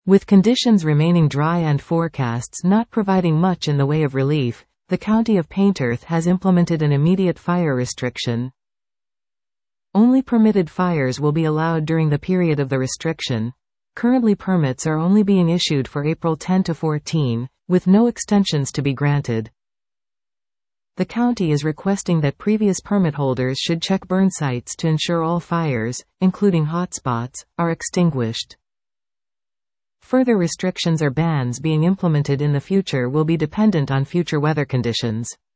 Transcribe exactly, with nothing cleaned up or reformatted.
With conditions remaining dry and forecasts not providing much in the way of relief, the County of Painterth has implemented an immediate fire restriction. Only permitted fires will be allowed during the period of the restriction. Currently permits are only being issued for April tenth to fourteenth, with no extensions to be granted. The county is requesting that previous permit holders should check burn sites to ensure all fires, including hotspots, are extinguished. Further restrictions or bans being implemented in the future will be dependent on future weather conditions.